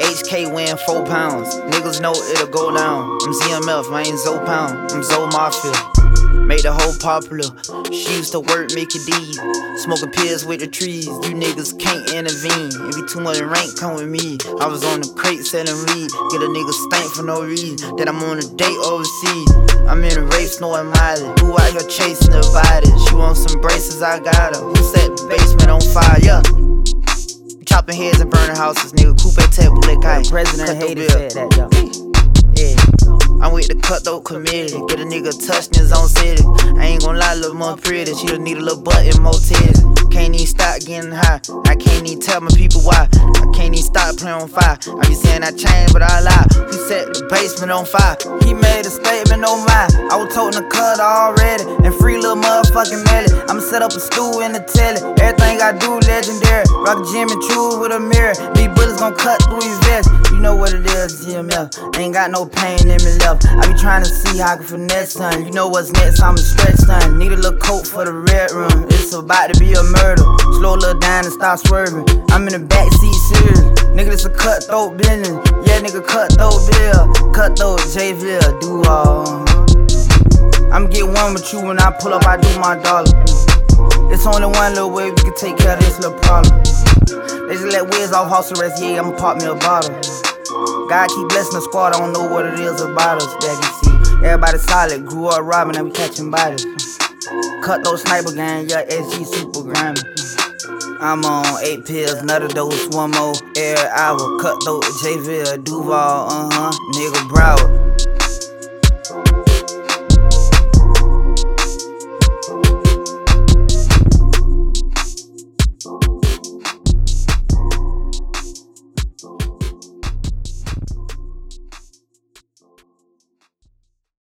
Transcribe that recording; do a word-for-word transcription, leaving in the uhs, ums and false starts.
H K weighing four pounds. Niggas know it'll go down. I'm Z M F, I ain't Zo Pound. I'm Zo Mafia. Made the whole popular. She used to work Mickey D's. Smoking pills with the trees. You niggas can't intervene. If you too much rank, come with me. I was on the crate selling weed. Get a nigga stank for no reason. That I'm on a date overseas. I'm in a race, knowing Miley. Who out here chasing the body? She want some braces, I got her. Who set the basement on fire? Yeah. Chopping heads and burning houses, nigga. Coupe tech bullet guy. President hated said that, yo. Yeah. I'm with the cutthroat committee. Get a nigga touching his own city. I ain't gon' lie, little more pretty. She'll need a little butt and more titties. Can't even stop getting high. I can't even tell my people why. I can't even stop playing on fire. I be saying I changed, but I lie. He set the basement on fire. He made a statement on mine. I was toting the cut already. And free little motherfucking Melly. I'ma set up a stool in the telly. Everything I do legendary. Rock a Jimmy Choo with a mirror. These bullets gon' cut through his vest. You know what it is, G M F. Ain't got no pain in me left. I be trying to see how I can finesse, son. You know what's next, I'm a stretch, son. Need a little coat for the red room. It's about to be a murder. Slow a little down and stop swerving. I'm in the backseat serious. Nigga, this a cutthroat business. Yeah, nigga, cutthroat bill. Cutthroat J-Ville, do all. I'm get one with you when I pull up, I do my dollar. It's only one little way we can take care of this little problem. They just let Wiz off house arrest, yeah, I'ma pop me a bottle. God keep blessing the squad, I don't know what it is about us that you see. Everybody solid, grew up robbing, now we catching bodies. Cutthroat sniper gang, yeah, S G super grimy. I'm on eight pills, another dose, one more every hour. Cutthroat J-Ville, Duval, uh-huh, nigga Broward.